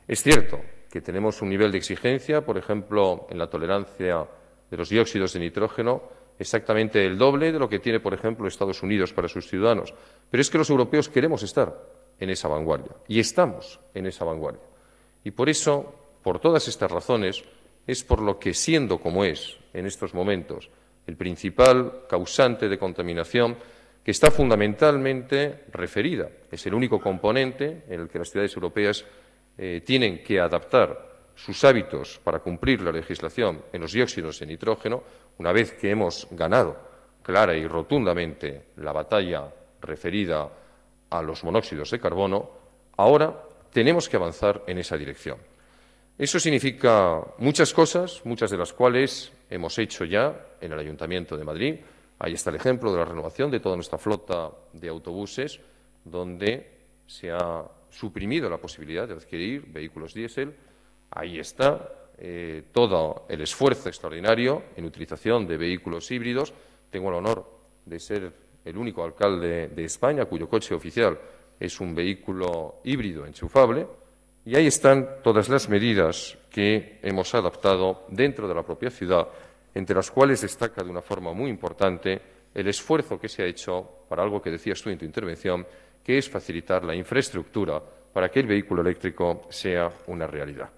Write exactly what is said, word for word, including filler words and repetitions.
Es cierto que tenemos un nivel de exigencia, por ejemplo, en la tolerancia de los dióxidos de nitrógeno, exactamente el doble de lo que tiene, por ejemplo, Estados Unidos para sus ciudadanos. Pero es que los europeos queremos estar en esa vanguardia y estamos en esa vanguardia. Y por eso, por todas estas razones, es por lo que, siendo como es en estos momentos el principal causante de contaminación, que está fundamentalmente referida, es el único componente en el que las ciudades europeas eh, tienen que adaptar sus hábitos para cumplir la legislación en los dióxidos de nitrógeno, una vez que hemos ganado clara y rotundamente la batalla referida a los monóxidos de carbono, ahora tenemos que avanzar en esa dirección. Eso significa muchas cosas, muchas de las cuales hemos hecho ya en el Ayuntamiento de Madrid. Ahí está el ejemplo de la renovación de toda nuestra flota de autobuses, donde se ha suprimido la posibilidad de adquirir vehículos diésel. Ahí está eh, todo el esfuerzo extraordinario en utilización de vehículos híbridos. Tengo el honor de ser el único alcalde de España cuyo coche oficial es un vehículo híbrido enchufable. Y ahí están todas las medidas que hemos adaptado dentro de la propia ciudad, entre las cuales destaca de una forma muy importante el esfuerzo que se ha hecho para algo que decías tú en tu intervención, que es facilitar la infraestructura para que el vehículo eléctrico sea una realidad.